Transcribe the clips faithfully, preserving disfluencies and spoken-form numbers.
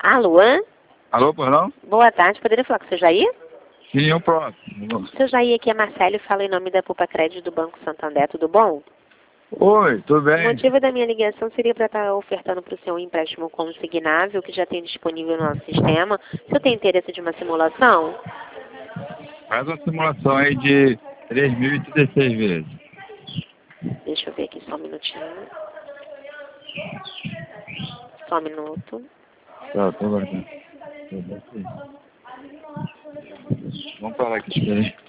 Alô? Alô, por não? Boa tarde, poderia falar com o seu Jair? Sim, eu próximo. Seu Jair, aqui é Marcelo, fala em nome da Poupa Crédito do Banco Santander, tudo bom? Oi, tudo O bem? motivo da minha ligação seria para estar ofertando para o senhor um empréstimo consignável que já tem disponível no nosso sistema. O senhor tem interesse de uma simulação? Faz uma simulação aí de três mil e dezesseis vezes. Deixa eu ver aqui só um minutinho. Só um minuto. Tá, tô guardando. Vamos parar aqui, espera aí.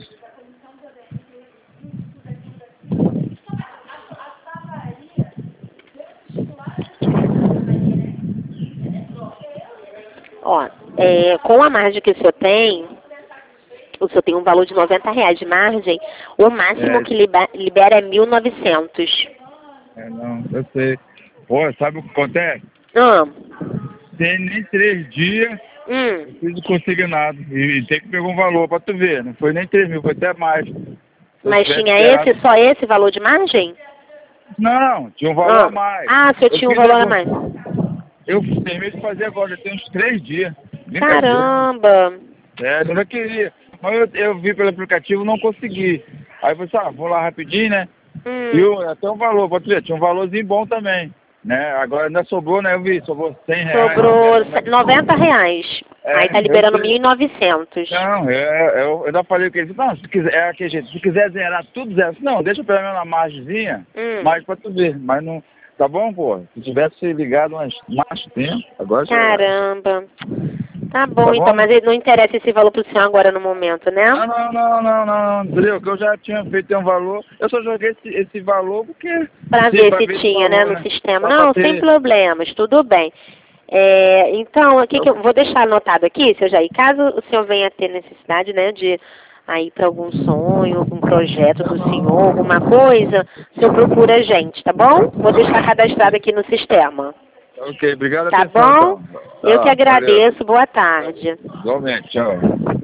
Ó, é, com a margem que o senhor tem, o senhor tem um valor de noventa reais de margem, o máximo É. que liba- libera é mil e novecentos. É, não, eu sei. Pô, sabe o que acontece? Ah, Tem nem três dias, hum, fiz consignado. E, e tem que pegar um valor pra tu ver. Não foi nem três mil, foi até mais. Se eu mas tivesse tinha esperado- esse, só esse valor de margem? Não, tinha um valor Ah, a mais. ah, o senhor Eu tinha um fiz valor a agora- mais. Eu terminei de fazer agora, tem uns três dias. Brincadeira. Caramba! É, eu não queria. Mas eu, eu vi pelo aplicativo e não consegui. Aí eu falei assim, ah, vou lá rapidinho, né? Hum, E o, até um valor, pode ver, tinha um valorzinho bom também. Né? Agora ainda sobrou, né? Eu vi, sobrou cem reais. sobrou né? noventa reais. É, Aí tá eu liberando sei. mil e novecentos. Não, é, eu ainda falei com ele, não, se quiser, é aquele jeito, se quiser zerar tudo, zero. Não, deixa pelo menos na margemzinha, Hum. mais pra tu ver. Mas não, tá bom, pô? Se tivesse ligado mais, mais tempo, agora já era. Caramba. Tá bom, Tá então, bom? mas ele não interessa esse valor pro senhor agora no momento, né? Ah, não, não, não, não, entendeu? Que eu já tinha feito um valor, eu só joguei esse, esse valor porque... Pra sim, ver pra se esse tinha, né, valor, no sistema. Só pra Não, ter- sem problemas, tudo bem. É, então, aqui que eu vou deixar anotado aqui, seu Jair, caso o senhor venha ter necessidade, né, de ir para algum sonho, algum projeto do senhor, alguma coisa, o senhor procura a gente, tá bom? Vou deixar cadastrado aqui no sistema. Ok, obrigado. Tá atenção, bom? então. Eu que Tá, valeu. agradeço, boa tarde. Igualmente, tchau.